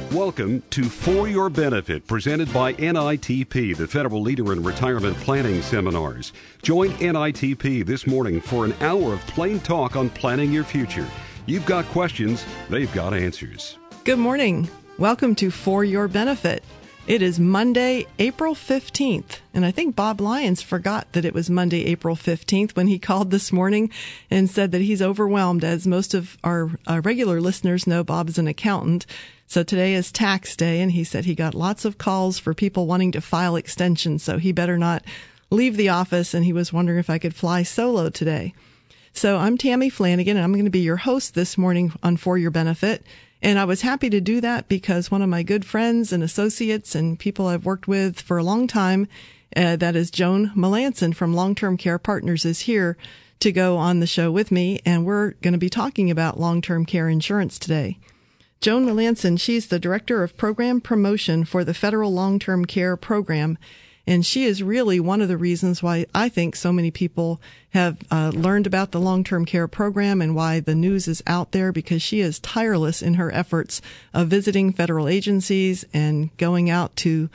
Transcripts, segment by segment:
Welcome to For Your Benefit, presented by NITP, the federal leader in retirement planning seminars. Join NITP this morning for an hour of plain talk on planning your future. You've got questions, they've got answers. Good morning. Welcome to For Your Benefit. It is Monday, April 15th, and I think Bob Lyons forgot that it was Monday, April 15th when he called this morning and said that he's overwhelmed. As most of our regular listeners know, Bob is an accountant. So today is tax day, and he said he got lots of calls for people wanting to file extensions, so he better not leave the office, and he was wondering if I could fly solo today. So I'm Tammy Flanagan, and I'm going to be your host this morning on For Your Benefit. And I was happy to do that because one of my good friends and associates and people I've worked with for a long time, that is Joan Melanson from Long-Term Care Partners, is here to go on the show with me, and we're going to be talking about long-term care insurance today. Joan Melanson, she's the Director of Program Promotion for the Federal Long-Term Care Program, and she is really one of the reasons why I think so many people have learned about the long-term care program and why the news is out there, because she is tireless in her efforts of visiting federal agencies and going out to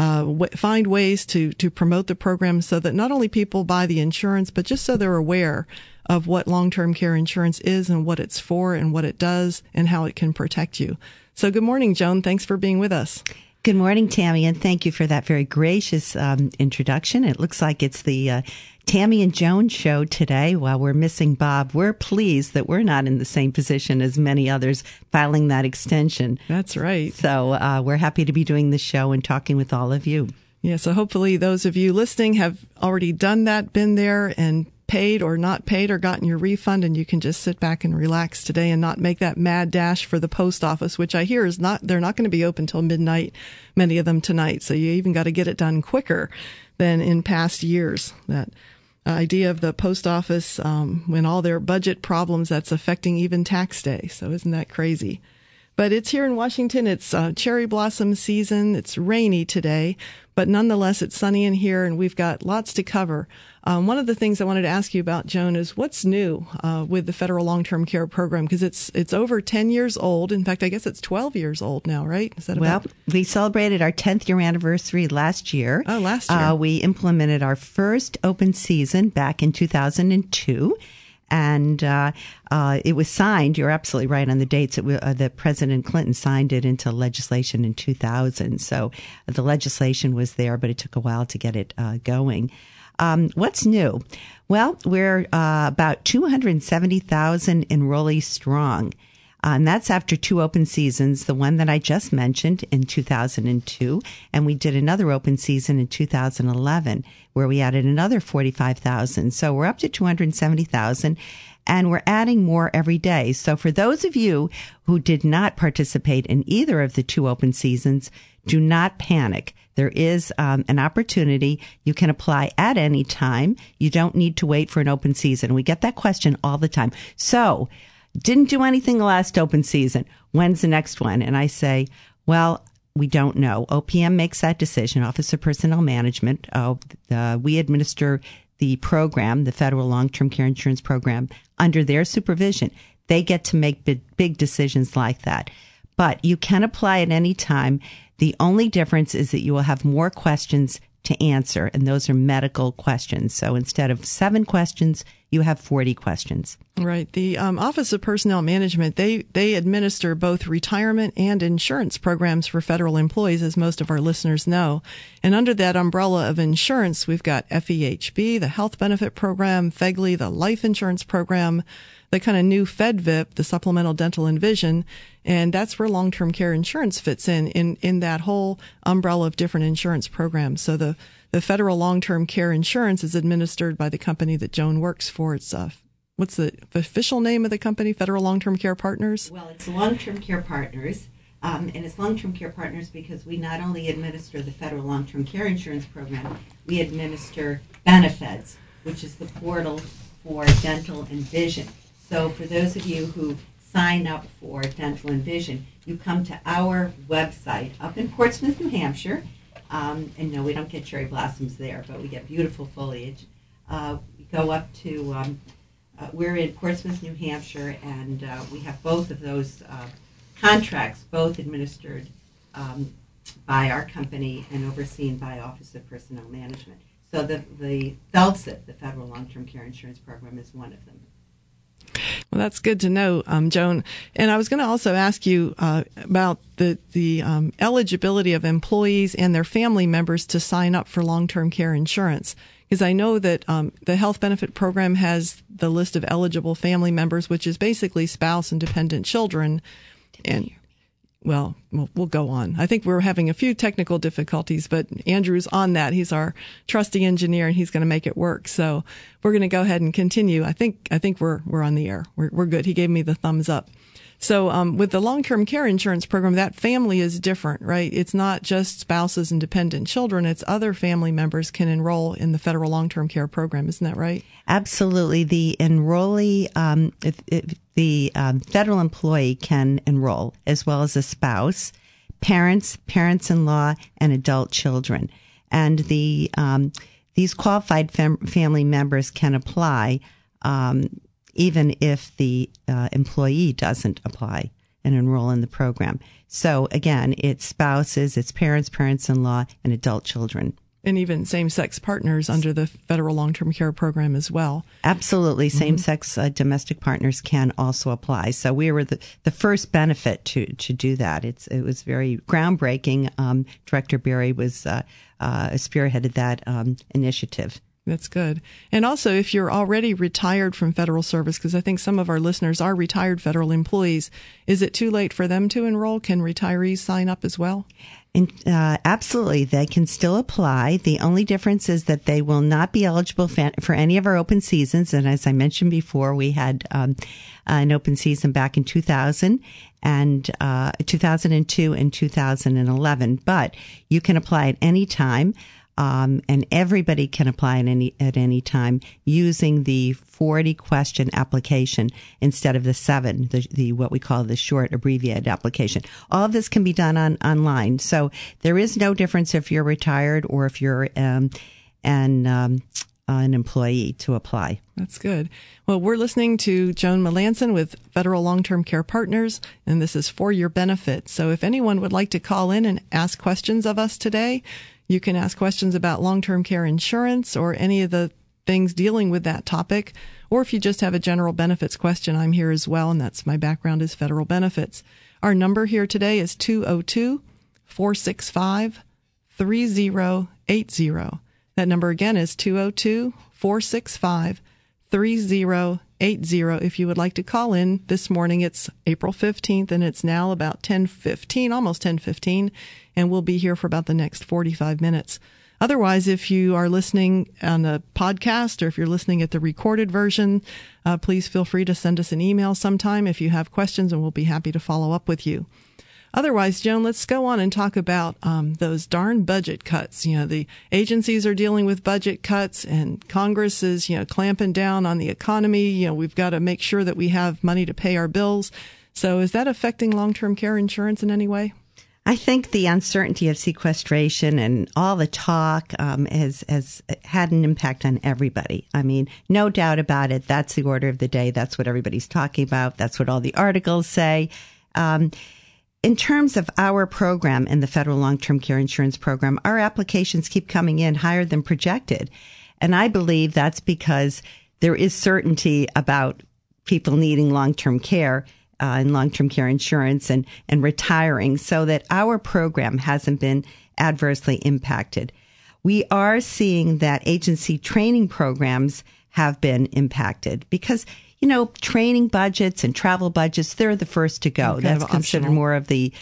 find ways to promote the program so that not only people buy the insurance, but just so they're aware of what long-term care insurance is and what it's for and what it does and how it can protect you. So good morning, Joan. Thanks for being with us. Good morning, Tammy, and thank you for that very gracious introduction. It looks like it's the Tammy and Joan show today. While we're missing Bob, we're pleased that we're not in the same position as many others filing that extension. That's right. So we're happy to be doing the show and talking with all of you. Yeah, so hopefully those of you listening have already done that, been there, and paid or not paid or gotten your refund, and you can just sit back and relax today and not make that mad dash for the post office, which I hear is they're not going to be open till midnight, many of them tonight. So you even got to get it done quicker than in past years. That idea of the post office, when all their budget problems, that's affecting even tax day. So isn't that crazy? But it's here in Washington. It's cherry blossom season. It's rainy today, but nonetheless, it's sunny in here, and we've got lots to cover. One of the things I wanted to ask you about, Joan, is what's new with the Federal Long-Term Care Program, because it's over 10 years old. In fact, I guess it's 12 years old now, right? Is that about? Well, we celebrated our 10th year anniversary last year. Oh, last year. We implemented our first open season back in 2002. And it was signed, you're absolutely right on the dates, that President Clinton signed it into legislation in 2000. So the legislation was there, but it took a while to get it going. What's new? Well, we're about 270,000 enrollees strong. And that's after two open seasons, the one that I just mentioned in 2002, and we did another open season in 2011 where we added another 45,000. So we're up to 270,000, and we're adding more every day. So for those of you who did not participate in either of the two open seasons, do not panic. There is an opportunity. You can apply at any time. You don't need to wait for an open season. We get that question all the time. So didn't do anything last open season. When's the next one? And I say, well, we don't know. OPM makes that decision, Office of Personnel Management. We administer the program, the Federal Long-Term Care Insurance Program, under their supervision. They get to make big decisions like that. But you can apply at any time. The only difference is that you will have more questions to answer, and those are medical questions. So instead of 7 questions, you have 40 questions. Right. The Office of Personnel Management, they administer both retirement and insurance programs for federal employees, as most of our listeners know. And under that umbrella of insurance, we've got FEHB, the Health Benefit Program, FEGLI, the Life Insurance Program, the kind of new FEDVIP, the Supplemental Dental and Vision, and that's where long-term care insurance fits in that whole umbrella of different insurance programs. So the federal long-term care insurance is administered by the company that Joan works for. It's what's the official name of the company? Federal Long-Term Care Partners? Well, it's Long-Term Care Partners, and it's Long-Term Care Partners because we not only administer the federal long-term care insurance program, we administer Benefeds, which is the portal for dental and vision. So for those of you who sign up for dental and vision, you come to our website up in Portsmouth, New Hampshire. And no, we don't get cherry blossoms there, but we get beautiful foliage. We go up to, we're in Portsmouth, New Hampshire, and we have both of those contracts, both administered by our company and overseen by Office of Personnel Management. So the FLTCIP, the Federal Long-Term Care Insurance Program, is one of them. Well, that's good to know, Joan. And I was going to also ask you about the eligibility of employees and their family members to sign up for long-term care insurance. Because I know that the health benefit program has the list of eligible family members, which is basically spouse and dependent children. And well, we'll go on. I think we're having a few technical difficulties, but Andrew's on that. He's our trusty engineer, and he's going to make it work. So we're going to go ahead and continue. I think we're on the air. We're good. He gave me the thumbs up. So with the long-term care insurance program, that family is different, right? It's not just spouses and dependent children. It's other family members can enroll in the federal long-term care program. Isn't that right? Absolutely. The enrollee, the federal employee can enroll, as well as a spouse, parents, parents-in-law, and adult children. And these qualified family members can apply even if the employee doesn't apply and enroll in the program. So again, it's spouses, it's parents, parents-in-law, and adult children. And even same-sex partners under the federal long-term care program as well. Absolutely. Same-sex domestic partners can also apply. So we were the first benefit to do that. It was very groundbreaking. Director Berry was spearheaded that initiative. That's good. And also, if you're already retired from federal service, because I think some of our listeners are retired federal employees, is it too late for them to enroll? Can retirees sign up as well? And, absolutely. They can still apply. The only difference is that they will not be eligible for any of our open seasons. And as I mentioned before, we had an open season back in 2000 and 2002 and 2011. But you can apply at any time. And everybody can apply at any time using the 40-question application instead of the 7, the what we call the short abbreviated application. All of this can be done online. So there is no difference if you're retired or if you're an employee to apply. That's good. Well, we're listening to Joan Melanson with Federal Long-Term Care Partners, and this is For Your Benefit. So if anyone would like to call in and ask questions of us today, you can ask questions about long-term care insurance or any of the things dealing with that topic. Or if you just have a general benefits question, I'm here as well, and that's my background is federal benefits. Our number here today is 202-465-3080. That number again is 202-465-3080. If you would like to call in this morning, it's April 15th, and it's now about 10:15, almost 10:15, and we'll be here for about the next 45 minutes. Otherwise, if you are listening on a podcast or if you're listening at the recorded version, please feel free to send us an email sometime if you have questions, and we'll be happy to follow up with you. Otherwise, Joan, let's go on and talk about those darn budget cuts. You know, the agencies are dealing with budget cuts, and Congress is, clamping down on the economy. We've got to make sure that we have money to pay our bills. So is that affecting long-term care insurance in any way? I think the uncertainty of sequestration and all the talk has had an impact on everybody. I mean, no doubt about it. That's the order of the day. That's what everybody's talking about. That's what all the articles say. In terms of our program in the Federal Long-Term Care Insurance Program, our applications keep coming in higher than projected. And I believe that's because there is certainty about people needing long-term care and long-term care insurance and retiring, so that our program hasn't been adversely impacted. We are seeing that agency training programs have been impacted because training budgets and travel budgets, they're the first to go. That's considered more of the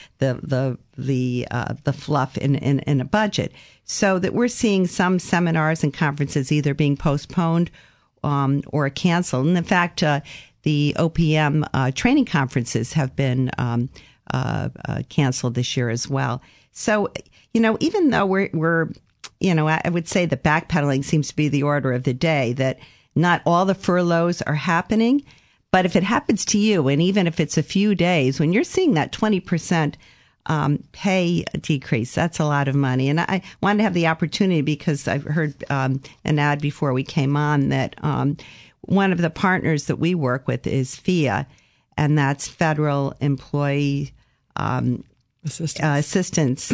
fluff in a budget. So that we're seeing some seminars and conferences either being postponed or canceled. And in fact, the OPM training conferences have been canceled this year as well. So, even though we're I would say the backpedaling seems to be the order of the day, that not all the furloughs are happening, but if it happens to you, and even if it's a few days, when you're seeing that 20% pay decrease, that's a lot of money. And I wanted to have the opportunity, because I've heard an ad before we came on that one of the partners that we work with is FEA, and that's Federal Employee assistance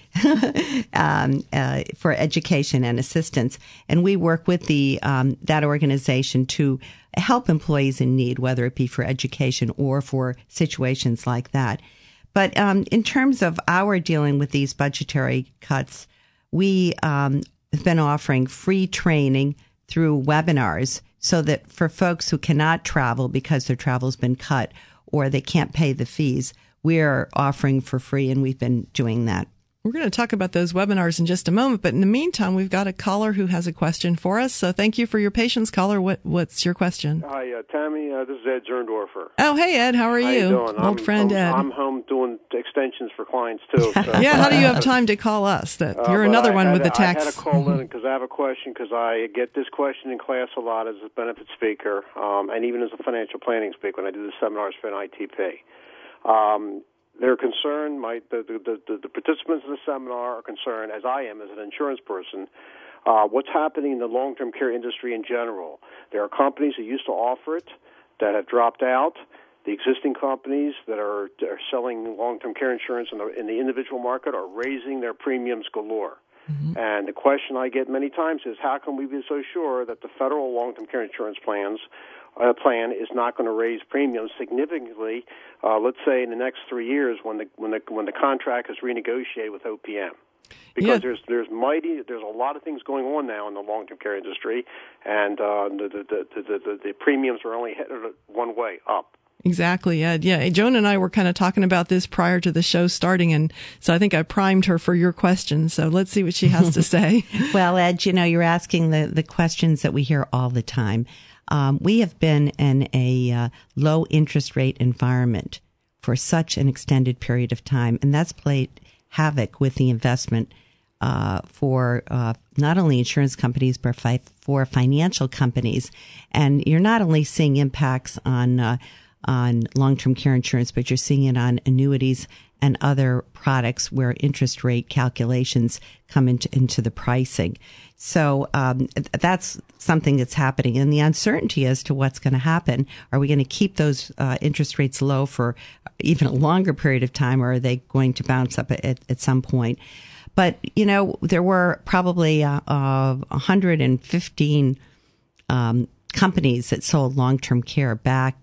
for education and assistance. And we work with that organization to help employees in need, whether it be for education or for situations like that. But in terms of our dealing with these budgetary cuts, we have been offering free training through webinars so that for folks who cannot travel because their travel's been cut or they can't pay the fees, we're offering for free, and we've been doing that. We're going to talk about those webinars in just a moment, but in the meantime, we've got a caller who has a question for us. So thank you for your patience, caller. What's your question? Hi, Tammy. This is Ed Zerndorfer. Oh, hey, Ed. How are you? How you doing? Old friend Ed. I'm home doing extensions for clients, too. So. Yeah, how do you have time to call us? You're another one with the tax. I had to call in because I have a question, because I get this question in class a lot as a benefit speaker, and even as a financial planning speaker when I do the seminars for NITP. They're concerned, the participants in the seminar are concerned, as I am as an insurance person, what's happening in the long-term care industry in general. There are companies that used to offer it that have dropped out. The existing companies that are selling long-term care insurance in the individual market are raising their premiums galore. Mm-hmm. And the question I get many times is, how can we be so sure that the federal long-term care insurance plan is not going to raise premiums significantly, let's say in the next 3 years when the contract is renegotiated with OPM? Because there's a lot of things going on now in the long-term care industry, and the premiums are only headed one way, up. Exactly, Ed. Yeah, Joan and I were kind of talking about this prior to the show starting, and so I think I primed her for your question. So let's see what she has to say. Well, Ed, you're asking the questions that we hear all the time. We have been in a low interest rate environment for such an extended period of time, and that's played havoc with the investment for not only insurance companies but for financial companies. And you're not only seeing impacts on long-term care insurance, but you're seeing it on annuities and other products where interest rate calculations come into the pricing. So that's something that's happening. And the uncertainty as to what's going to happen, are we going to keep those interest rates low for even a longer period of time, or are they going to bounce up at some point? But, there were probably 115 companies that sold long-term care back,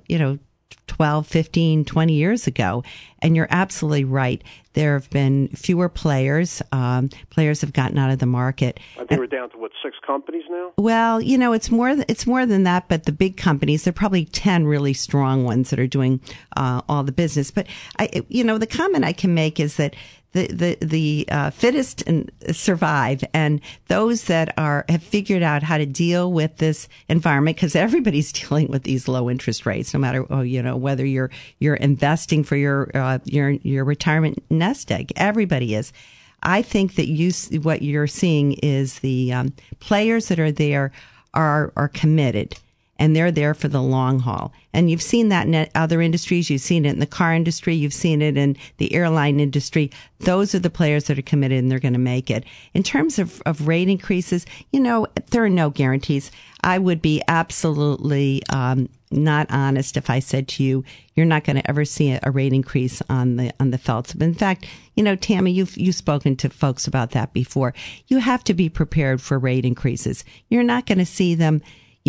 12, 15, 20 years ago. And you're absolutely right. There have been fewer players. Players have gotten out of the market. I think we're down to, 6 companies now? Well, it's more than that, but the big companies, there are probably 10 really strong ones that are doing all the business. But, the comment I can make is that the fittest survive, and those that have figured out how to deal with this environment, because everybody's dealing with these low interest rates, no matter whether you're investing for your retirement nest egg. Everybody is. I think that what you're seeing is the players that are there are committed. And they're there for the long haul. And you've seen that in other industries. You've seen it in the car industry. You've seen it in the airline industry. Those are the players that are committed, and they're going to make it. In terms of rate increases, there are no guarantees. I would be absolutely not honest if I said to you, you're not going to ever see a rate increase on the FLTCIP. In fact, Tammy, you've spoken to folks about that before. You have to be prepared for rate increases. You're not going to see them,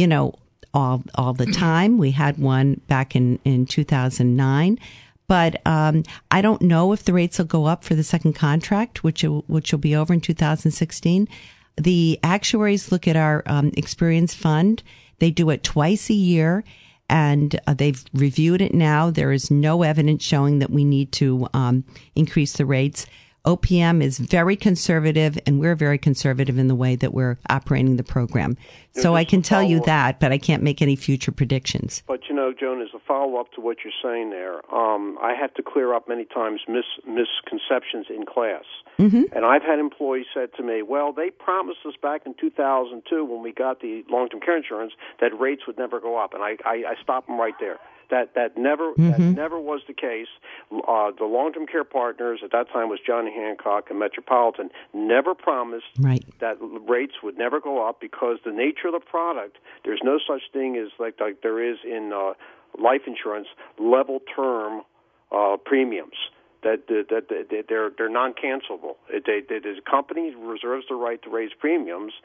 all the time. We had one back in 2009, but I don't know if the rates will go up for the second contract, which will be over in 2016. The actuaries look at our experience fund. They do it twice a year, and they've reviewed it now. There is no evidence showing that we need to increase the rates. OPM is very conservative, and we're very conservative in the way that we're operating the program. So I can tell you that, but I can't make any future predictions. But, Joan, as a follow-up to what you're saying there, I have to clear up many times misconceptions in class. Mm-hmm. And I've had employees said to me, well, they promised us back in 2002 when we got the long-term care insurance that rates would never go up. And I stop them right there. That never was the case. The long-term care partners at that time was John Hancock and Metropolitan never promised that rates would never go up, because the nature of the product, there's no such thing as like there is in life insurance, level term premiums. that they're non-cancelable. The company reserves the right to raise premiums,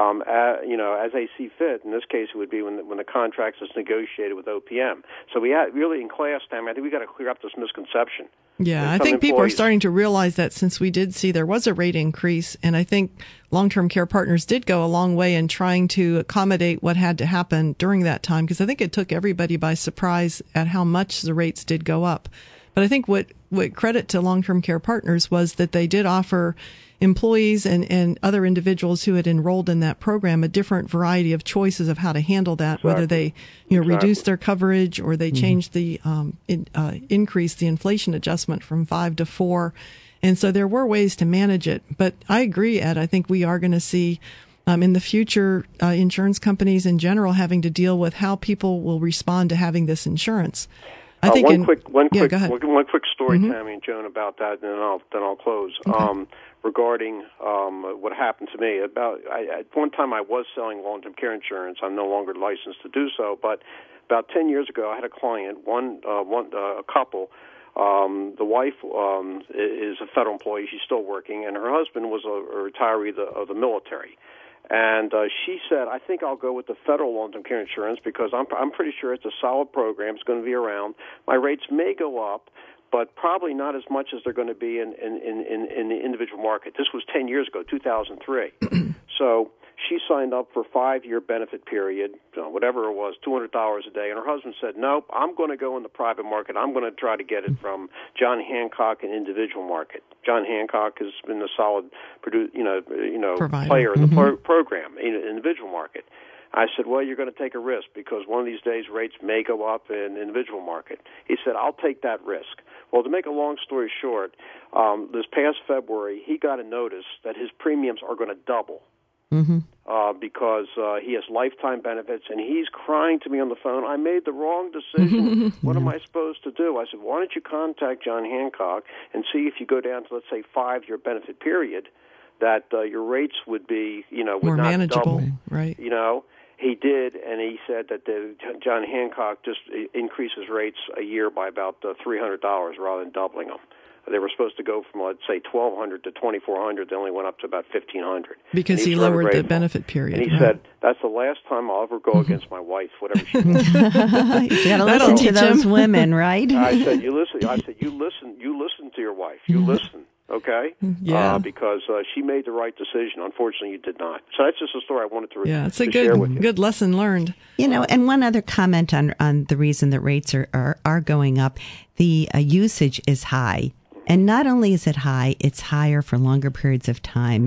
as they see fit. In this case, it would be when the contract is negotiated with OPM. So we really in class time, I think we got to clear up this misconception. Yeah, I think people are starting to realize that since we did see there was a rate increase, and I think Long-Term Care Partners did go a long way in trying to accommodate what had to happen during that time, because I think it took everybody by surprise at how much the rates did go up. But I think what credit to Long-Term Care Partners was that they did offer employees and other individuals who had enrolled in that program a different variety of choices of how to handle that, exactly. Whether they reduced their coverage or they changed the increased the inflation adjustment from 5 to 4. And so there were ways to manage it. But I agree, Ed. I think we are going to see in the future insurance companies in general having to deal with how people will respond to having this insurance. I think one quick story, Mm-hmm. Tammy and Joan, about that, and then I'll close. Okay. Regarding what happened to me, at one time I was selling long-term care insurance. I'm no longer licensed to do so, but about 10 years ago, I had a client, a couple. The wife is a federal employee; she's still working, and her husband was a retiree of the military. And she said, "I think I'll go with the federal long-term care insurance because I'm pretty sure it's a solid program. It's going to be around. My rates may go up, but probably not as much as they're going to be in the individual market." This was 10 years ago, 2003. So she signed up for a 5-year benefit period, whatever it was, $200 a day. And her husband said, "Nope, I'm going to go in the private market. I'm going to try to get it from John Hancock, an individual market." John Hancock has been a solid player in the program, in the individual market. I said, "Well, you're going to take a risk because one of these days rates may go up in the individual market." He said, "I'll take that risk." Well, to make a long story short, this past February, he got a notice that his premiums are going to double because he has lifetime benefits, and he's crying to me on the phone, "I made the wrong decision. What am I supposed to do?" I said, "Why don't you contact John Hancock and see if you go down to, let's say, 5-year benefit period, that your rates would be, would more not manageable, double." right? He did, and he said that John Hancock just increases rates a year by about $300 rather than doubling them. They were supposed to go from, let's say, $1,200 to $2,400. They only went up to about $1,500 because he lowered the benefit period. And he said, "That's the last time I'll ever go against my wife, whatever she does." You got to listen to those women, right? I said, "You listen." I said, "You listen. You listen to your wife. You listen." Okay? Yeah. Because she made the right decision. Unfortunately, you did not. So that's just a story I wanted to it's a share with you. good lesson learned. And one other comment on the reason that rates are going up, the usage is high. And not only is it high, it's higher for longer periods of time.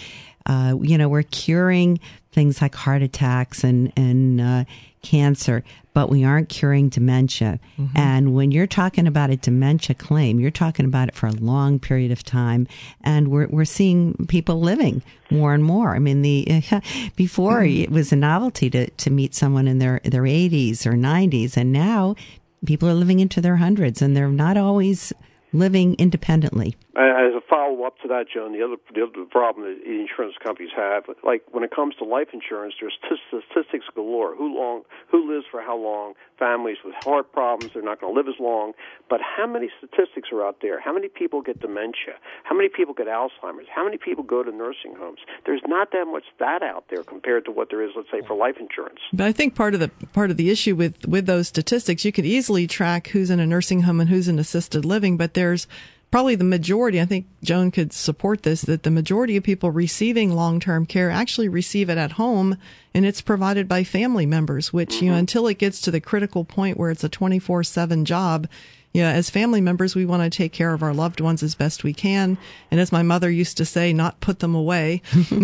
We're curing things like heart attacks and cancer, but we aren't curing dementia. And when you're talking about a dementia claim, you're talking about it for a long period of time. And we're seeing people living more and more. I mean, before it was a novelty to meet someone in their 80s or 90s, and now people are living into their hundreds, and they're not always living independently. As a follow-up to that, Joan, the other problem that insurance companies have, like when it comes to life insurance, there's statistics galore. Who lives for how long? Families with heart problems, they're not going to live as long. But how many statistics are out there? How many people get dementia? How many people get Alzheimer's? How many people go to nursing homes? There's not that much stat out there compared to what there is, let's say, for life insurance. But I think part of the issue with those statistics, you could easily track who's in a nursing home and who's in assisted living, but there's probably the majority, I think Joan could support this, that the majority of people receiving long-term care actually receive it at home, and it's provided by family members, which, until it gets to the critical point where it's a 24/7 job, as family members, we want to take care of our loved ones as best we can. And as my mother used to say, not put them away.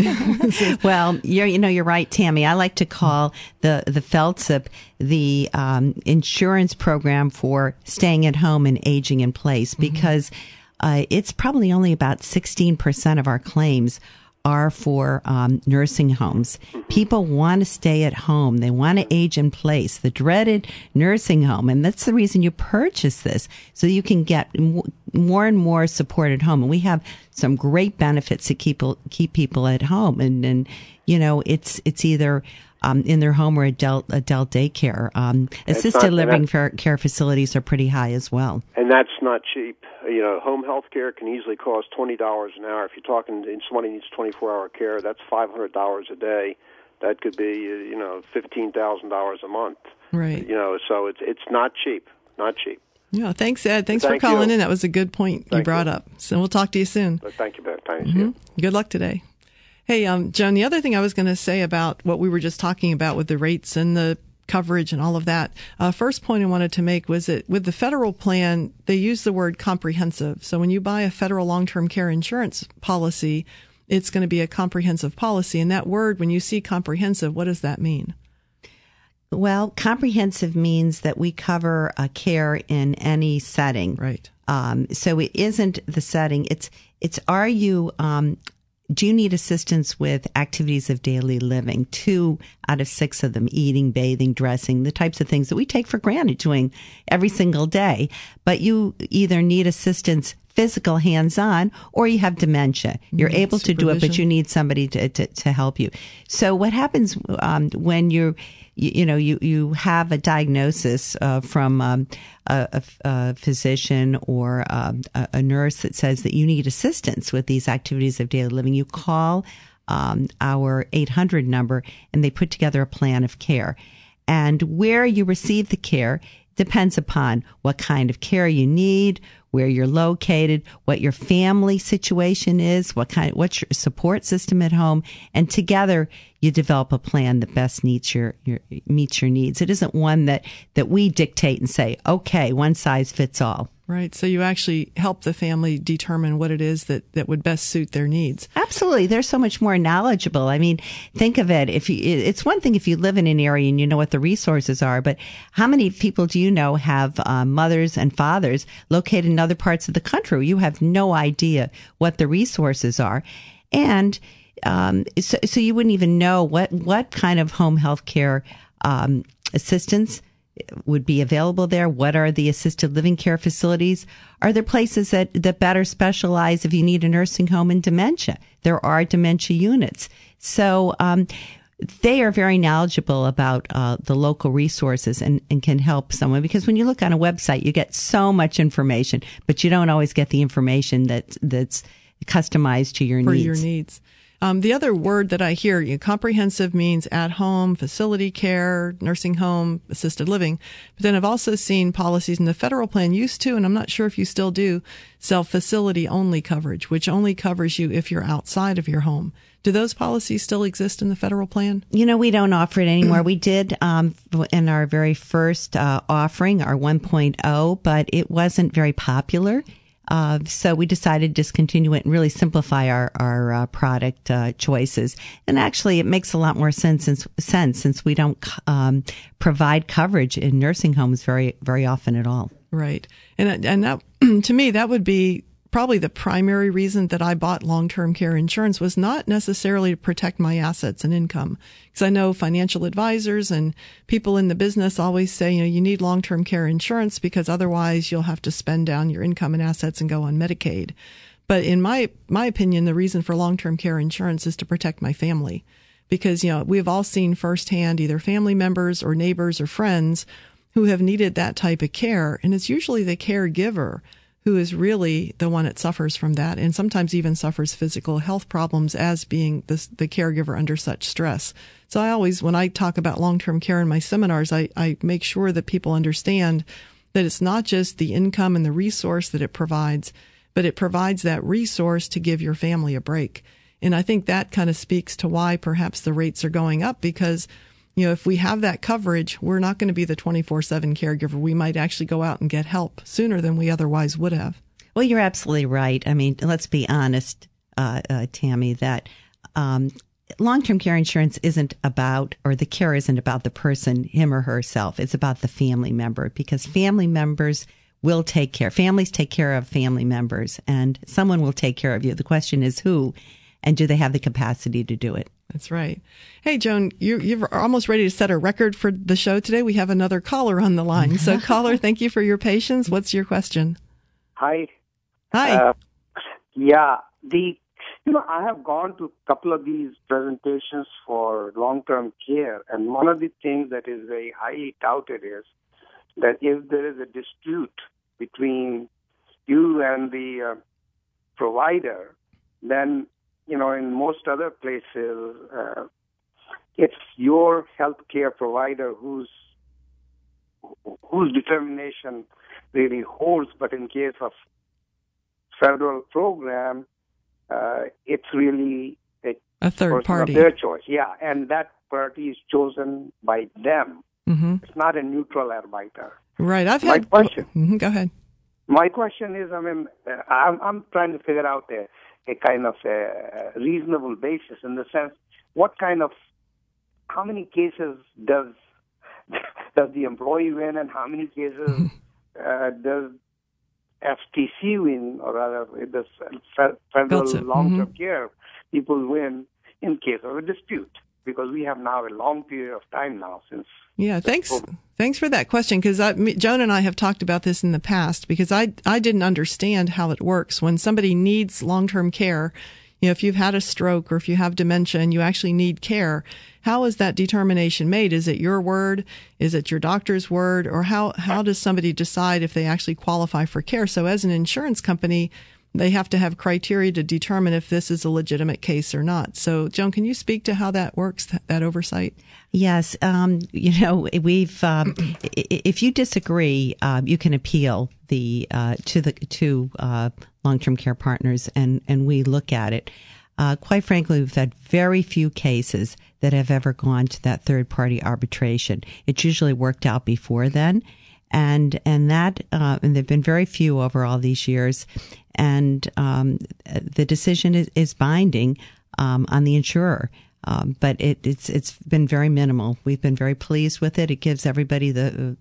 Well, you're right, Tammy. I like to call the FLTCIP the insurance program for staying at home and aging in place, because it's probably only about 16% of our claims are for nursing homes. People want to stay at home. They want to age in place, the dreaded nursing home. And that's the reason you purchase this, so you can get more and more support at home. And we have some great benefits to keep people at home. And it's either in their home or adult daycare. Assisted living care facilities are pretty high as well. And that's not cheap. Home health care can easily cost $20 an hour. If you're talking somebody needs 24-hour care, that's $500 a day. That could be, $15,000 a month. Right. So it's not cheap. Not cheap. Yeah. Thanks, Ed. Thanks for calling in. That was a good point you brought up. So we'll talk to you soon. Thank you, Beth. Thank you. Good luck today. Hey, Joan, the other thing I was going to say about what we were just talking about with the rates and the coverage and all of that, first point I wanted to make was that with the federal plan, they use the word comprehensive. So when you buy a federal long-term care insurance policy, it's going to be a comprehensive policy. And that word, when you see comprehensive, what does that mean? Well, comprehensive means that we cover care in any setting. Right. So it isn't the setting. It's are you, do you need assistance with activities of daily living? 2 out of 6 of them, eating, bathing, dressing, the types of things that we take for granted doing every single day. But you either need assistance physical, hands-on, or you have dementia. You're able to do it, but you need somebody to help you. So what happens when you have a diagnosis from a physician or a nurse that says that you need assistance with these activities of daily living, you call our 800 number, and they put together a plan of care. And where you receive the care depends upon what kind of care you need, where you're located, what your family situation is, what's your support system at home, and together you develop a plan that best meets your needs. It isn't one that we dictate and say, okay, one size fits all. Right. So you actually help the family determine what it is that would best suit their needs. Absolutely. They're so much more knowledgeable. I mean, think of it. It's one thing if you live in an area and you know what the resources are, but how many people do you know have mothers and fathers located in other parts of the country? You have no idea what the resources are. And so you wouldn't even know what kind of home health care assistance would be available there. What are the assisted living care facilities? Are there places that better specialize if you need a nursing home in dementia? There are dementia units. So they are very knowledgeable about the local resources and can help someone, because when you look on a website, you get so much information, but you don't always get the information that's customized to your needs. For your needs. The other word that I hear, comprehensive means at home, facility care, nursing home, assisted living. But then I've also seen policies in the federal plan used to, and I'm not sure if you still do, sell facility only coverage, which only covers you if you're outside of your home. Do those policies still exist in the federal plan? We don't offer it anymore. We did in our very first offering, our 1.0, but it wasn't very popular. So we decided to discontinue it and really simplify our product choices. And actually, it makes a lot more sense since we don't provide coverage in nursing homes very, very often at all. Right. And that, to me, that would be probably the primary reason that I bought long-term care insurance, was not necessarily to protect my assets and income. Because I know financial advisors and people in the business always say, you need long-term care insurance because otherwise you'll have to spend down your income and assets and go on Medicaid. But in my opinion, the reason for long-term care insurance is to protect my family. Because, we've all seen firsthand either family members or neighbors or friends who have needed that type of care. And it's usually the caregiver who is really the one that suffers from that, and sometimes even suffers physical health problems as being the caregiver under such stress. So I always, when I talk about long-term care in my seminars, I make sure that people understand that it's not just the income and the resource that it provides, but it provides that resource to give your family a break. And I think that kind of speaks to why perhaps the rates are going up, because if we have that coverage, we're not going to be the 24/7 caregiver. We might actually go out and get help sooner than we otherwise would have. Well, you're absolutely right. I mean, let's be honest, Tammy, that long-term care insurance isn't about, or the care isn't about the person, him or herself. It's about the family member, because family members will take care. Families take care of family members, and someone will take care of you. The question is who, and do they have the capacity to do it? That's right. Hey, Joan, you're almost ready to set a record for the show today. We have another caller on the line. So, caller, thank you for your patience. What's your question? Hi. Hi. Yeah, the I have gone to a couple of these presentations for long-term care, and one of the things that is very highly touted is that if there is a dispute between you and the provider, then, in most other places, it's your healthcare provider whose determination really holds. But in case of federal program, it's really a third party of their choice. Yeah, and that party is chosen by them. Mm-hmm. It's not a neutral arbiter. Right. My question. Mm-hmm. Go ahead. My question is, I'm trying to figure out a kind of a reasonable basis in the sense, how many cases does the employee win, and how many cases does FTC win, or rather the federal long-term care people win in case of a dispute? Because we have now a long period of time now since. Yeah, thanks for that question, because Joan and I have talked about this in the past, because I didn't understand how it works. When somebody needs long-term care, if you've had a stroke or if you have dementia and you actually need care, how is that determination made? Is it your word? Is it your doctor's word? Or how does somebody decide if they actually qualify for care? So as an insurance company, they have to have criteria to determine if this is a legitimate case or not. So, Joan, can you speak to how that works, that oversight? Yes. We've, if you disagree, you can appeal to long-term care partners, and we look at it. Quite frankly, we've had very few cases that have ever gone to that third-party arbitration. It's usually worked out before then. And there've been very few over all these years, and the decision is binding on the insurer. But it's been very minimal. We've been very pleased with it. It gives everybody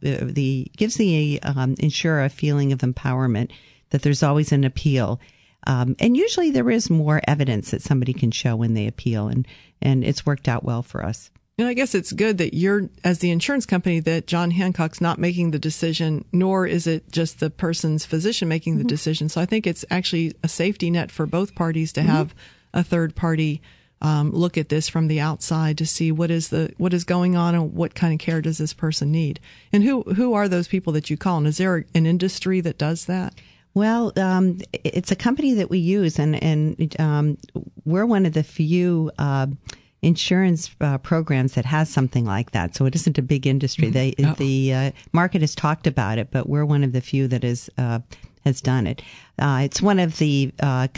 gives the insurer a feeling of empowerment that there's always an appeal. And usually there is more evidence that somebody can show when they appeal, and it's worked out well for us. And I guess it's good that you're, as the insurance company, that John Hancock's not making the decision, nor is it just the person's physician making the decision. So I think it's actually a safety net for both parties to have a third party look at this from the outside to see what is going on and what kind of care does this person need. And who are those people that you call? And is there an industry that does that? Well, it's a company that we use, and we're one of the few insurance programs that has something like that. So it isn't a big industry. The market has talked about it, but we're one of the few that has done it. It's one of the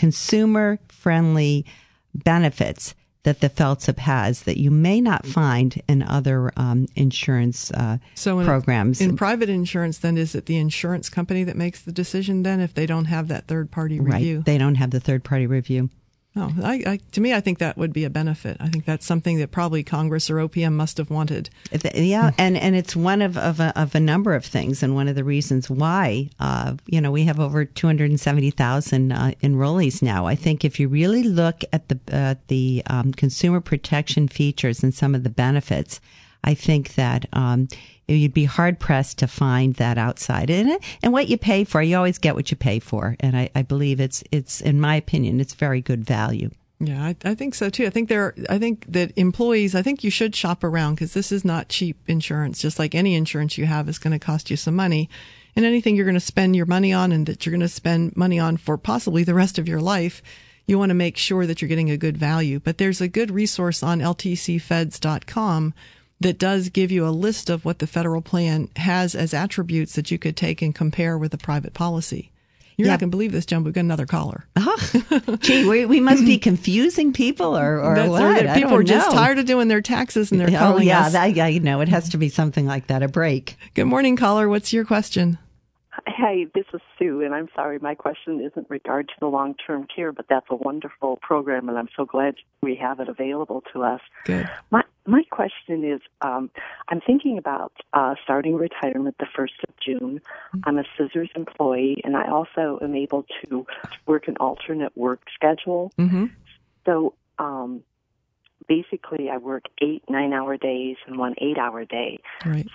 consumer-friendly benefits that the FLTCIP has that you may not find in other insurance programs. In private insurance, then, is it the insurance company that makes the decision then if they don't have that third-party review? Right. They don't have the third-party review. Oh, to me, I think that would be a benefit. I think that's something that probably Congress or OPM must have wanted. Yeah, and it's one of a number of things, and one of the reasons why we have over 270,000 enrollees now. I think if you really look at the consumer protection features and some of the benefits, I think that you'd be hard pressed to find that outside. And what you pay for, you always get what you pay for. And I believe it's in my opinion, it's very good value. Yeah, I think so too. I think that employees, I think you should shop around, because this is not cheap insurance. Just like any insurance you have is going to cost you some money. And anything you're going to spend your money on and that you're going to spend money on for possibly the rest of your life, you want to make sure that you're getting a good value. But there's a good resource on ltcfeds.com that does give you a list of what the federal plan has as attributes that you could take and compare with a private policy. You're not going to believe this, Joan. We've got another caller. Oh, gee, we must be confusing people or what? People are just tired of doing their taxes and they're calling us. It has to be something like that, a break. Good morning, caller. What's your question? Hey, this is Sue, and I'm sorry, my question isn't regard to the long-term care, but that's a wonderful program, and I'm so glad we have it available to us. Good. My question is, I'm thinking about starting retirement the 1st of June. I'm a Scissors employee, and I also am able to work an alternate work schedule. Mm-hmm. So basically, I work 8 9-hour days and 1 8-hour day. Right. So the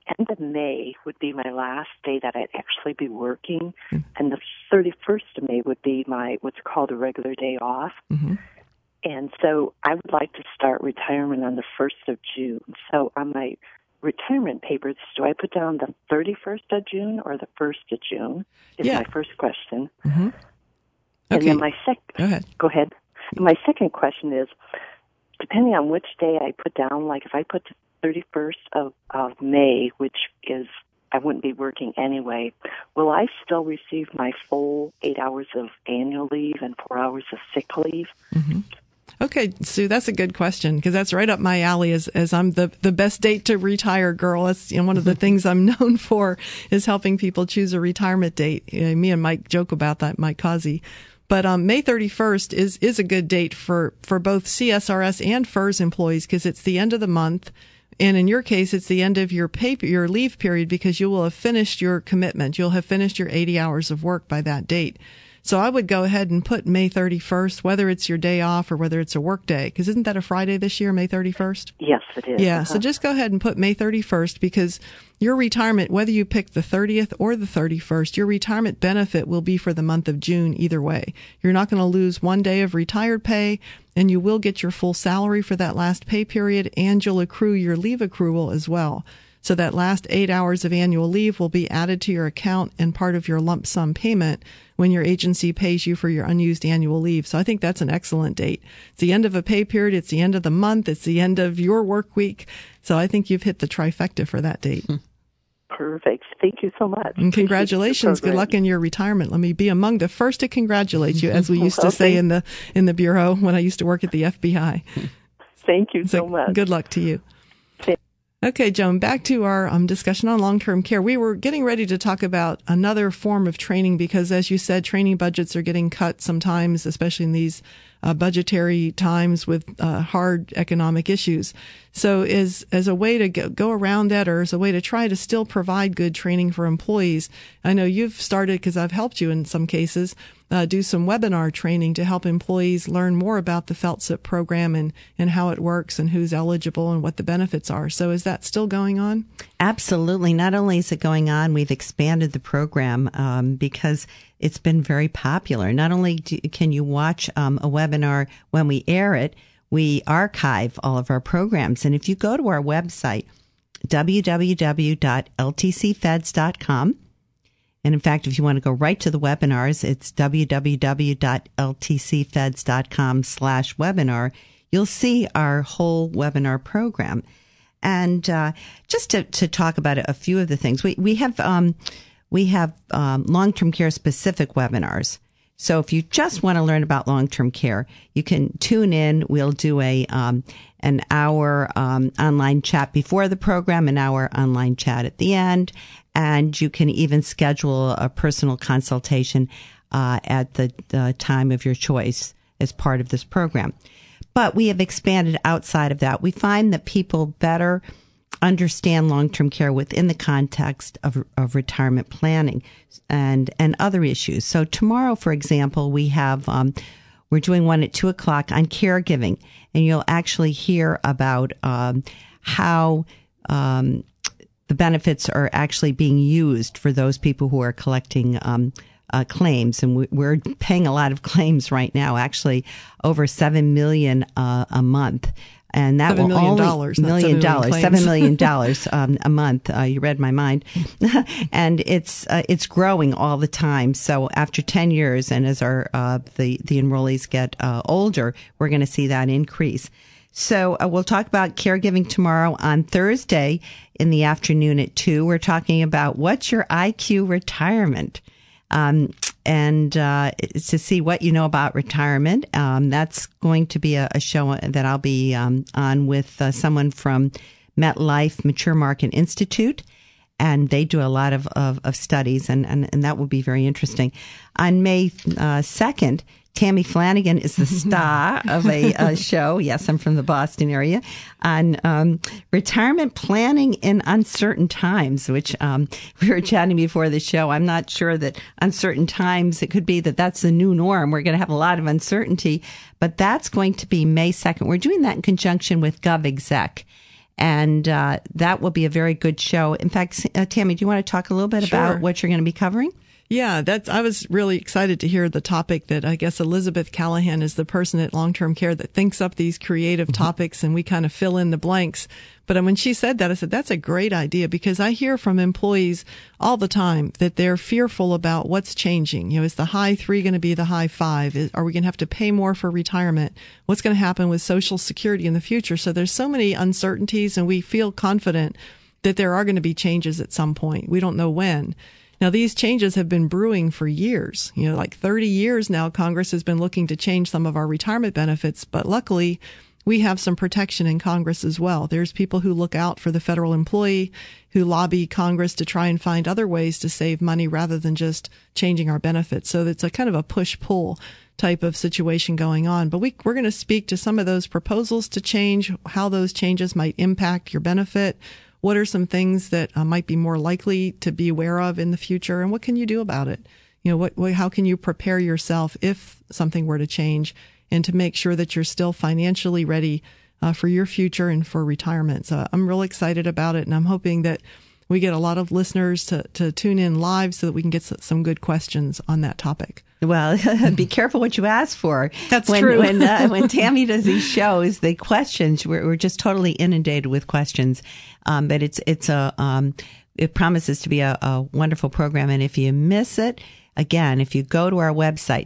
end of May would be my last day that I'd actually be working, and the 31st of May would be my what's called a regular day off. Mm-hmm. And so I would like to start retirement on the 1st of June. So on my retirement papers, do I put down the 31st of June or the 1st of June is my first question. Mm-hmm. Okay. And then Go ahead. My second question is, depending on which day I put down, like if I put the 31st of May, which is I wouldn't be working anyway, will I still receive my full 8 hours of annual leave and 4 hours of sick leave? Mm-hmm. Okay, Sue, that's a good question because that's right up my alley as I'm the best date to retire girl. That's one of the things I'm known for is helping people choose a retirement date. Me and Mike joke about that, Mike Causey. But May 31st is a good date for both CSRS and FERS employees because it's the end of the month. And in your case, it's the end of your leave period because you will have finished your commitment. You'll have finished your 80 hours of work by that date. So I would go ahead and put May 31st, whether it's your day off or whether it's a work day, because isn't that a Friday this year, May 31st? Yes, it is. Yeah, so just go ahead and put May 31st because your retirement, whether you pick the 30th or the 31st, your retirement benefit will be for the month of June either way. You're not going to lose one day of retired pay, and you will get your full salary for that last pay period, and you'll accrue your leave accrual as well. So that last 8 hours of annual leave will be added to your account and part of your lump sum payment when your agency pays you for your unused annual leave. So I think that's an excellent date. It's the end of a pay period. It's the end of the month. It's the end of your work week. So I think you've hit the trifecta for that date. Perfect. Thank you so much. And congratulations. Good luck in your retirement. Let me be among the first to congratulate you, as we used to say in the Bureau when I used to work at the FBI. Thank you so much. Good luck to you. Okay, Joan, back to our discussion on long-term care. We were getting ready to talk about another form of training because, as you said, training budgets are getting cut sometimes, especially in these budgetary times with hard economic issues. So as a way to go around that, or as a way to try to still provide good training for employees, I know you've started, because I've helped you in some cases, do some webinar training to help employees learn more about the FLTCIP program and how it works and who's eligible and what the benefits are. So is that still going on? Absolutely. Not only is it going on, we've expanded the program because it's been very popular. Not only can you watch a webinar when we air it, we archive all of our programs. And if you go to our website, www.ltcfeds.com, and in fact, if you want to go right to the webinars, it's www.ltcfeds.com/webinar. You'll see our whole webinar program. And just to talk about a few of the things, we have long-term care specific webinars. So if you just want to learn about long-term care, you can tune in. We'll do an hour online chat before the program, an hour online chat at the end, and you can even schedule a personal consultation at the time of your choice as part of this program. But we have expanded outside of that. We find that people better understand long-term care within the context of retirement planning and other issues. So tomorrow, for example, we have we're doing one at 2:00 on caregiving, and you'll actually hear about how the benefits are actually being used for those people who are collecting claims. And we're paying a lot of claims right now, actually over $7 million a month. And that $7 million, $7 million a month. You read my mind. And it's growing all the time. So after 10 years, and as our the enrollees get older, we're going to see that increase. So we'll talk about caregiving tomorrow. On Thursday in the afternoon at 2:00, we're talking about what's your IQ retirement. And to see what you know about retirement. That's going to be a show that I'll be on with someone from MetLife Mature Market Institute, and they do a lot of studies, and that will be very interesting. On May 2nd, Tammy Flanagan is the star of a show. Yes, I'm from the Boston area, on retirement planning in uncertain times, which we were chatting before the show. I'm not sure that uncertain times, it could be that that's the new norm. We're going to have a lot of uncertainty, but that's going to be May 2nd. We're doing that in conjunction with GovExec. And that will be a very good show. In fact, Tammy, do you want to talk a little bit about what you're going to be covering? Yeah, I was really excited to hear the topic that I guess Elizabeth Callahan is the person at Long-Term Care that thinks up these creative topics, and we kind of fill in the blanks. But when she said that, I said, that's a great idea, because I hear from employees all the time that they're fearful about what's changing. You know, is the high 3 going to be the high 5? Are we going to have to pay more for retirement? What's going to happen with Social Security in the future? So there's so many uncertainties, and we feel confident that there are going to be changes at some point. We don't know when. Now, these changes have been brewing for years. You know, like 30 years now, Congress has been looking to change some of our retirement benefits, but luckily we have some protection in Congress as well. There's people who look out for the federal employee, who lobby Congress to try and find other ways to save money rather than just changing our benefits. So it's a kind of a push-pull type of situation going on. But we're going to speak to some of those proposals to change, how those changes might impact your benefit. What are some things that might be more likely to be aware of in the future, and what can you do about it? You know, how can you prepare yourself if something were to change, and to make sure that you're still financially ready for your future and for retirement? So I'm really excited about it, and I'm hoping that we get a lot of listeners to tune in live so that we can get some good questions on that topic. Well, be careful what you ask for. That's true. When Tammy does these shows, the questions, we're just totally inundated with questions. But it promises to be a wonderful program. And if you miss it, again, if you go to our website,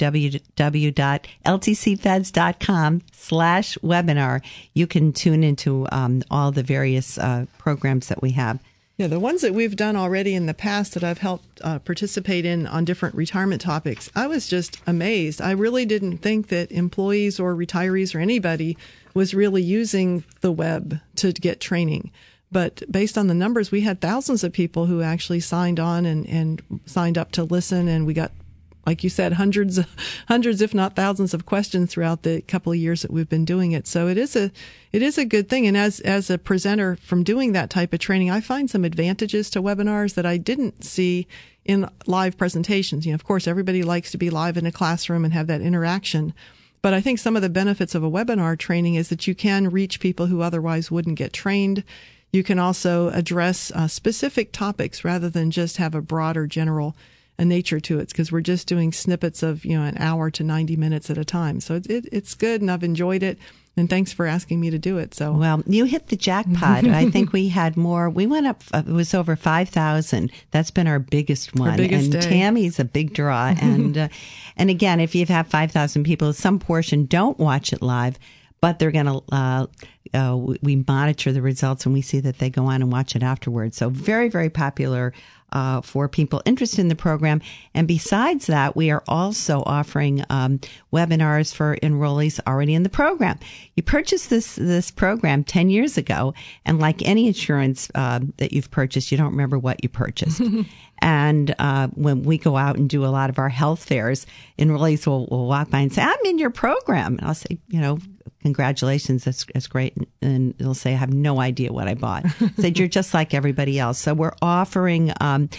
www.ltcfeds.com/webinar, you can tune into all the various programs that we have. Yeah, the ones that we've done already in the past that I've helped participate in on different retirement topics, I was just amazed. I really didn't think that employees or retirees or anybody was really using the web to get training. But based on the numbers, we had thousands of people who actually signed on and signed up to listen, and we got, like you said, hundreds, if not thousands of questions throughout the couple of years that we've been doing it. So it is a good thing. And as a presenter from doing that type of training, I find some advantages to webinars that I didn't see in live presentations. You know, of course, everybody likes to be live in a classroom and have that interaction. But I think some of the benefits of a webinar training is that you can reach people who otherwise wouldn't get trained. You can also address specific topics rather than just have a broader general nature to it, because we're just doing snippets of, an hour to 90 minutes at a time. So it's good, and I've enjoyed it. And thanks for asking me to do it. So, well, you hit the jackpot. I think we had more. We went up. It was over 5,000. That's been our biggest one. Our biggest day. Tammy's a big draw. And again, if you have 5,000 people, some portion don't watch it live, but they're going to. We monitor the results, and we see that they go on and watch it afterwards. So very, very popular for people interested in the program. And besides that, we are also offering webinars for enrollees already in the program. You purchased this program 10 years ago, and like any insurance that you've purchased, you don't remember what you purchased. And when we go out and do a lot of our health fairs, enrollees will walk by and say, "I'm in your program." And I'll say, "Congratulations, that's great." And they'll say, "I have no idea what I bought." I said, "You're just like everybody else." So we're offering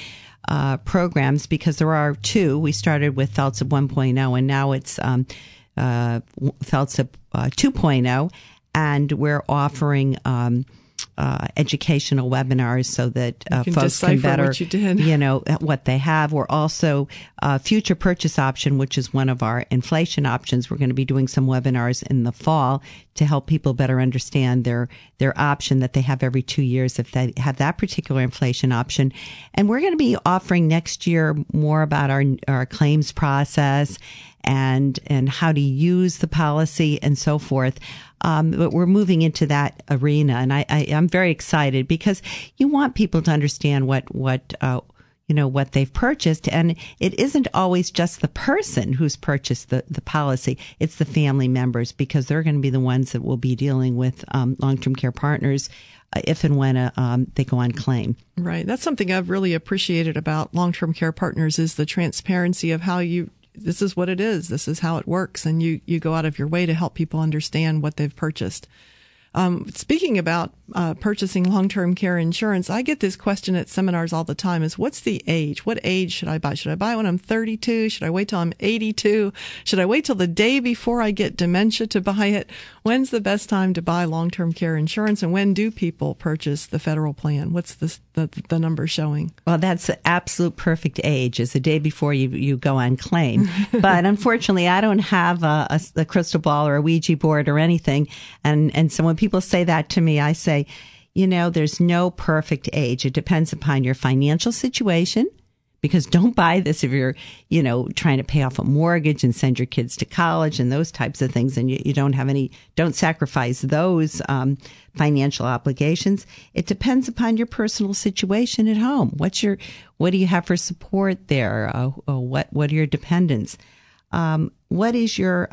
programs, because there are two. We started with FLTCIP 1.0, and now it's FLTCIP 2.0, and we're offering educational webinars so that folks can better, what they have. We're also future purchase option, which is one of our inflation options. We're going to be doing some webinars in the fall to help people better understand their option that they have every 2 years if they have that particular inflation option. And we're going to be offering next year more about our claims process and how to use the policy and so forth. But we're moving into that arena, and I'm very excited, because you want people to understand what they've purchased, and it isn't always just the person who's purchased the policy. It's the family members, because they're going to be the ones that will be dealing with long-term care partners if and when they go on claim. Right. That's something I've really appreciated about long-term care partners, is the transparency of how this is what it is. This is how it works. And you go out of your way to help people understand what they've purchased. Speaking about purchasing long-term care insurance, I get this question at seminars all the time is, what's the age? What age should I buy? Should I buy when I'm 32? Should I wait till I'm 82? Should I wait till the day before I get dementia to buy it? When's the best time to buy long-term care insurance? And when do people purchase the federal plan? What's the number showing? Well, that's the absolute perfect age, is the day before you go on claim. But unfortunately, I don't have a crystal ball or a Ouija board or anything. And so when people say that to me, I say, there's no perfect age. It depends upon your financial situation, because don't buy this if you're, trying to pay off a mortgage and send your kids to college and those types of things. And you don't sacrifice those financial obligations. It depends upon your personal situation at home. What do you have for support there? What are your dependents? What is your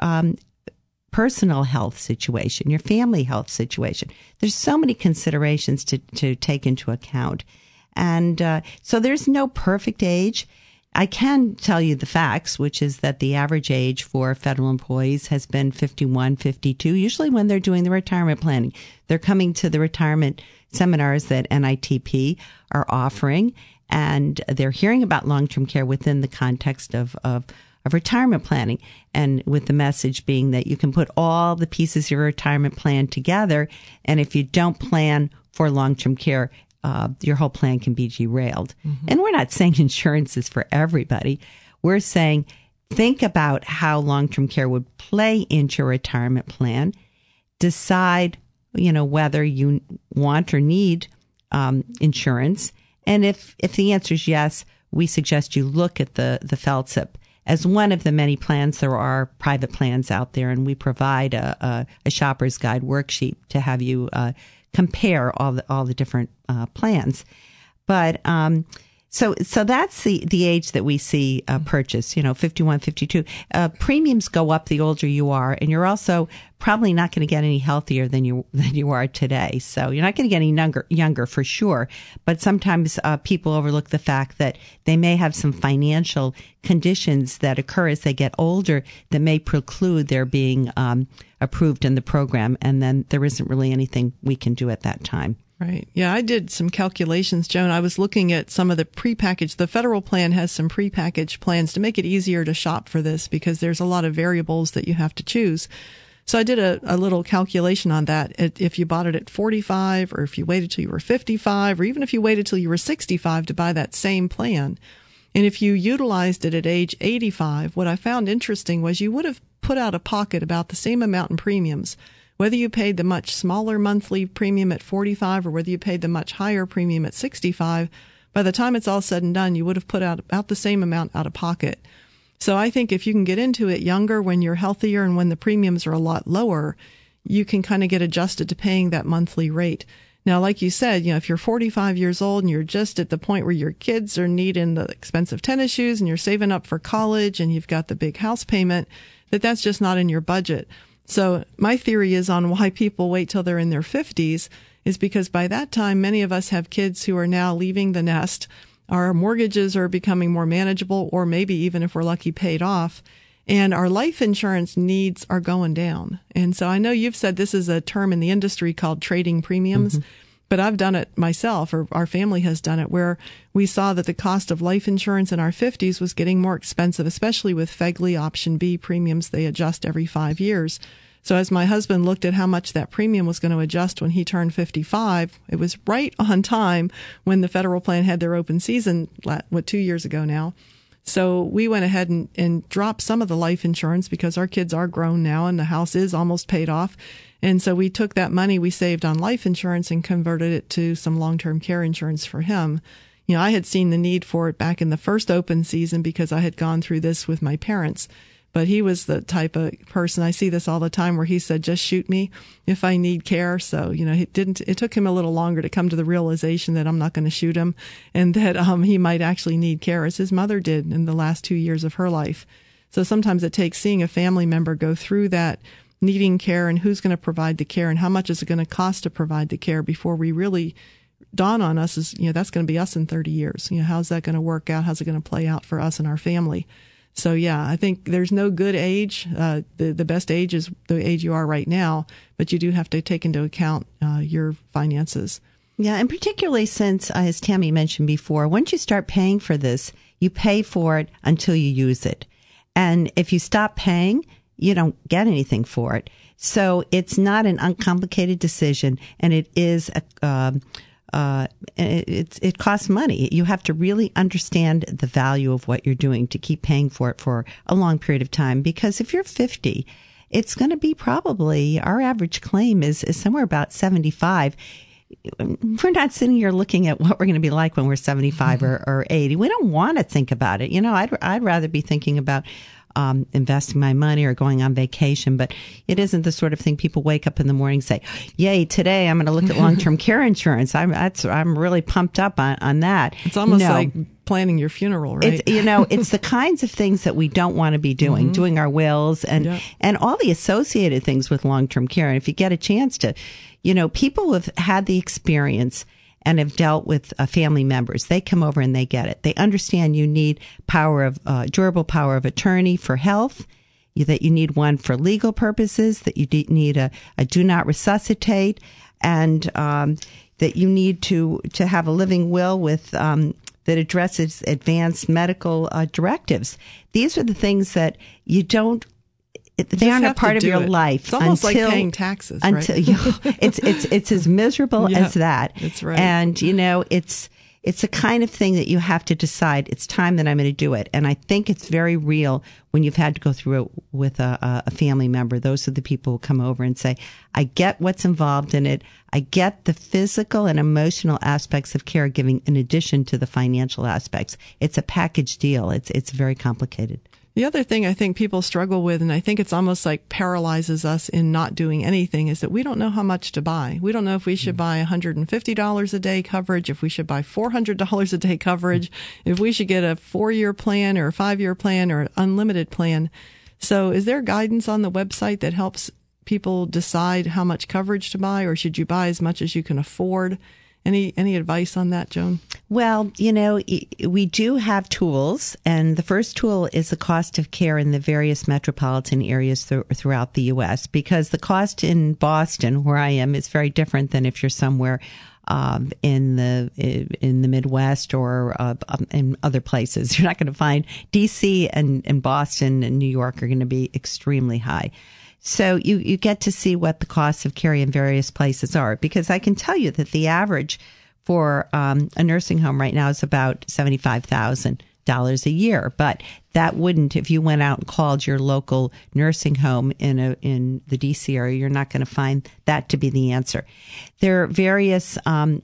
personal health situation, your family health situation? There's so many considerations to take into account. And so there's no perfect age. I can tell you the facts, which is that the average age for federal employees has been 51, 52, usually when they're doing the retirement planning. They're coming to the retirement seminars that NITP are offering, and they're hearing about long-term care within the context of retirement planning, and with the message being that you can put all the pieces of your retirement plan together, and if you don't plan for long-term care, your whole plan can be derailed. Mm-hmm. And we're not saying insurance is for everybody. We're saying think about how long-term care would play into your retirement plan. Decide, whether you want or need insurance. And if the answer is yes, we suggest you look at the FLTCIP as one of the many plans. There are private plans out there, and we provide a shopper's guide worksheet to have you compare all the different plans. But so that's the age that we see purchase, 51, 52. Premiums go up the older you are, and you're also probably not going to get any healthier than you are today. So you're not going to get any younger for sure. But sometimes people overlook the fact that they may have some financial conditions that occur as they get older that may preclude their being approved in the program, and then there isn't really anything we can do at that time. Right. Yeah, I did some calculations, Joan. I was looking at some of the prepackaged. The federal plan has some prepackaged plans to make it easier to shop for this, because there's a lot of variables that you have to choose. So I did a little calculation on that. If you bought it at 45, or if you waited till you were 55, or even if you waited till you were 65 to buy that same plan, and if you utilized it at age 85, what I found interesting was you would have put out of pocket about the same amount in premiums, whether you paid the much smaller monthly premium at 45 or whether you paid the much higher premium at 65. By the time it's all said and done, you would have put out about the same amount out of pocket. So I think if you can get into it younger, when you're healthier and when the premiums are a lot lower, you can kind of get adjusted to paying that monthly rate. Now, like you said, if you're 45 years old and you're just at the point where your kids are needing the expensive tennis shoes and you're saving up for college and you've got the big house payment, that's just not in your budget. So my theory is on why people wait till they're in their 50s is because by that time, many of us have kids who are now leaving the nest. Our mortgages are becoming more manageable, or maybe even if we're lucky, paid off. And our life insurance needs are going down. And so I know you've said this is a term in the industry called trading premiums, mm-hmm. but I've done it myself, or our family has done it, where we saw that the cost of life insurance in our 50s was getting more expensive, especially with FEGLI Option B premiums. They adjust every 5 years. So as my husband looked at how much that premium was going to adjust when he turned 55, it was right on time when the federal plan had their open season, 2 years ago now. So we went ahead and dropped some of the life insurance because our kids are grown now and the house is almost paid off. And so we took that money we saved on life insurance and converted it to some long-term care insurance for him. I had seen the need for it back in the first open season because I had gone through this with my parents. But he was the type of person, I see this all the time, where he said, just shoot me if I need care. So, it took him a little longer to come to the realization that I'm not going to shoot him and that he might actually need care, as his mother did in the last 2 years of her life. So sometimes it takes seeing a family member go through that, needing care, and who's going to provide the care and how much is it going to cost to provide the care before we really dawn on us is, that's going to be us in 30 years. How's that going to work out? How's it going to play out for us and our family? So, yeah, I think there's no good age. The best age is the age you are right now, but you do have to take into account your finances. Yeah, and particularly since, as Tammy mentioned before, once you start paying for this, you pay for it until you use it. And if you stop paying, you don't get anything for it. So it's not an uncomplicated decision, and it is it costs money. You have to really understand the value of what you're doing to keep paying for it for a long period of time. Because if you're 50, it's going to be probably, our average claim is somewhere about 75. We're not sitting here looking at what we're going to be like when we're 75 or 80. We don't want to think about it. I'd rather be thinking about investing my money or going on vacation, but it isn't the sort of thing people wake up in the morning and say, yay, today I'm going to look at long-term care insurance. I'm really pumped up on that. It's almost like planning your funeral, right? It's the kinds of things that we don't want to be doing, doing our wills and all the associated things with long-term care. And if you get a chance to, people who have had the experience and have dealt with family members, they come over and they get it. They understand you need durable power of attorney for health, that you need one for legal purposes, that you need a do not resuscitate, and that you need to have a living will with that addresses advanced medical directives. These are the things that you don't. They aren't a part of your life. It's almost like paying taxes, right? It's as miserable as that. That's right. And it's the kind of thing that you have to decide. It's time that I'm going to do it. And I think it's very real when you've had to go through it with a family member. Those are the people who come over and say, "I get what's involved in it. I get the physical and emotional aspects of caregiving in addition to the financial aspects. It's a package deal. It's very complicated." The other thing I think people struggle with, and I think it's almost like paralyzes us in not doing anything, is that we don't know how much to buy. We don't know if we should buy $150 a day coverage, if we should buy $400 a day coverage, if we should get a 4-year plan or a 5-year plan or an unlimited plan. So is there guidance on the website that helps people decide how much coverage to buy, or should you buy as much as you can afford? Any advice on that, Joan? Well, we do have tools, and the first tool is the cost of care in the various metropolitan areas throughout the U.S., because the cost in Boston, where I am, is very different than if you're somewhere in the Midwest or in other places. You're not going to find D.C. and Boston and New York are going to be extremely high. So you get to see what the costs of care in various places are, because I can tell you that the average for a nursing home right now is about $75,000 a year. But that wouldn't, if you went out and called your local nursing home in the DC area, you're not going to find that to be the answer. There are various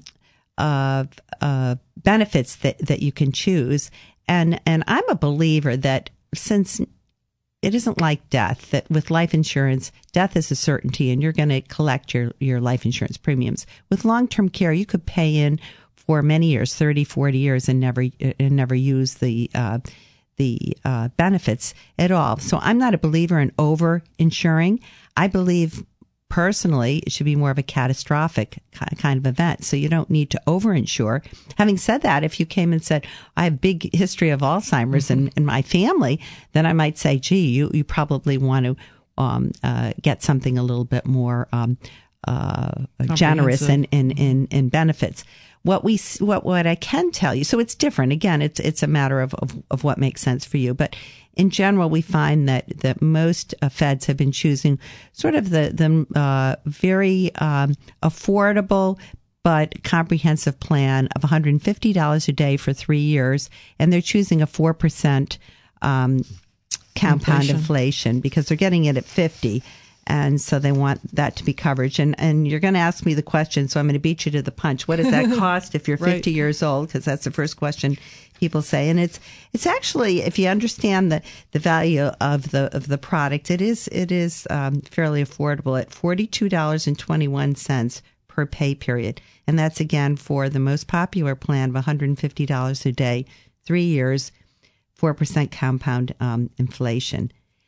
benefits that you can choose, and I'm a believer that since it isn't like death, that with life insurance, death is a certainty and you're going to collect your life insurance premiums. With long-term care, you could pay in for many years, 30, 40 years, and never use the benefits at all. So I'm not a believer in over-insuring. I believe personally it should be more of a catastrophic kind of event. So you don't need to over-insure. Having said that, if you came and said, I have a big history of Alzheimer's in my family, then I might say, gee, you probably want to get something a little bit more generous in benefits. What I can tell you, so it's different. Again, it's a matter of what makes sense for you. But in general, we find that most feds have been choosing sort of the very affordable but comprehensive plan of $150 a day for 3 years, and they're choosing a 4% compound inflation because they're getting it at 50. And so they want that to be coverage. And you're going to ask me the question, so I'm going to beat you to the punch. What does that cost if you're 50 years old? Because that's the first question people say. And it's actually, if you understand the value of the product, it is fairly affordable at $42.21 per pay period. And that's, again, for the most popular plan of $150 a day, 3 years, 4% compound inflation.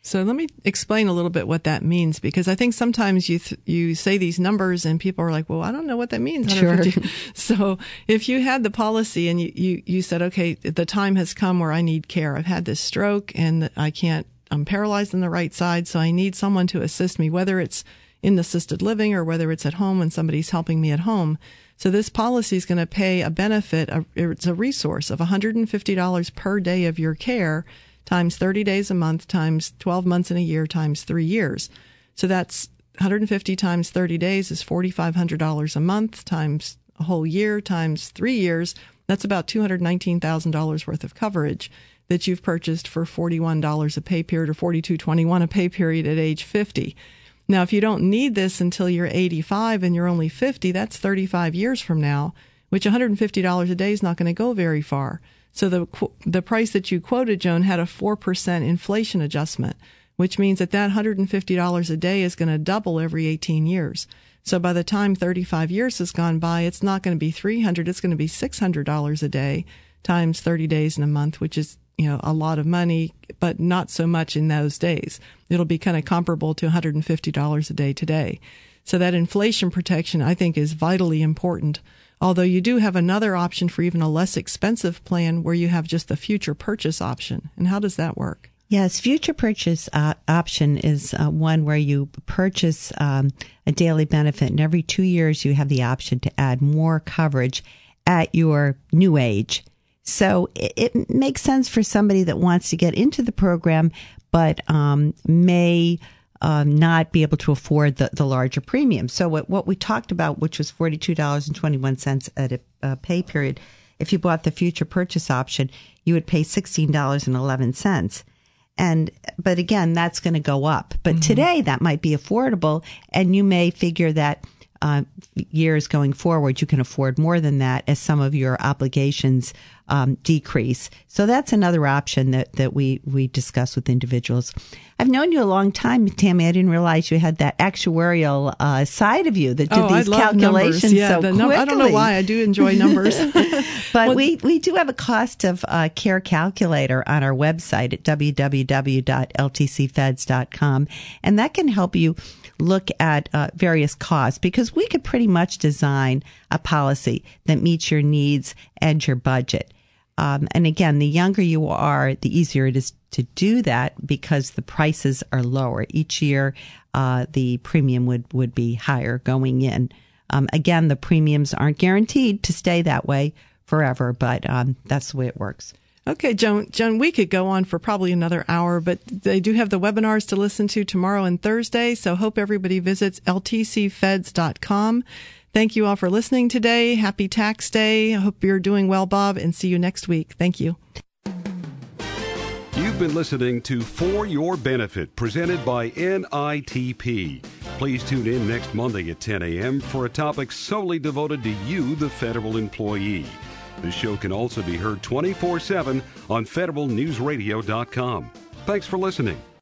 So let me explain a little bit what that means, because I think sometimes you say these numbers and people are like, well, I don't know what that means. Sure. So if you had the policy and you said, okay, the time has come where I need care. I've had this stroke and I'm paralyzed on the right side, so I need someone to assist me, whether it's in assisted living or whether it's at home and somebody's helping me at home. So this policy is going to pay a benefit, it's a resource of $150 per day of your care, times 30 days a month, times 12 months in a year, times 3 years. So that's 150 times 30 days is $4,500 a month, times a whole year, times 3 years. That's about $219,000 worth of coverage that you've purchased for $41 a pay period, or $42.21 a pay period at age 50. Now, if you don't need this until you're 85 and you're only 50, that's 35 years from now, which $150 a day is not going to go very far. So the price that you quoted, Joan, had a 4% inflation adjustment, which means that $150 a day is going to double every 18 years. So by the time 35 years has gone by, it's not going to be $300, it's going to be $600 a day times 30 days in a month, which is, a lot of money, but not so much in those days. It'll be kind of comparable to $150 a day today. So that inflation protection, I think, is vitally important. Although you do have another option for even a less expensive plan where you have just the future purchase option. And how does that work? Yes, future purchase option is one where you purchase a daily benefit, and every 2 years you have the option to add more coverage at your new age. So it makes sense for somebody that wants to get into the program, but may not be able to afford the larger premium. So what we talked about, which was $42.21 at a pay period, if you bought the future purchase option, you would pay $16.11. But again, that's going to go up. But today that might be affordable, and you may figure that years going forward, you can afford more than that as some of your obligations decrease. So that's another option that we discuss with individuals. I've known you a long time, Tammy. I didn't realize you had that actuarial side of you that did these calculations so quickly. I don't know why. I do enjoy numbers. But we do have a cost of care calculator on our website at www.ltcfeds.com, and that can help you look at various costs, because we could pretty much design a policy that meets your needs and your budget. And again, the younger you are, the easier it is to do that because the prices are lower. Each year, the premium would be higher going in. Again, the premiums aren't guaranteed to stay that way forever, but that's the way it works. Okay, Joan, we could go on for probably another hour, but they do have the webinars to listen to tomorrow and Thursday, so hope everybody visits ltcfeds.com. Thank you all for listening today. Happy Tax Day. I hope you're doing well, Bob, and see you next week. Thank you. You've been listening to For Your Benefit, presented by NITP. Please tune in next Monday at 10 a.m. for a topic solely devoted to you, the federal employee. This show can also be heard 24/7 on federalnewsradio.com. Thanks for listening.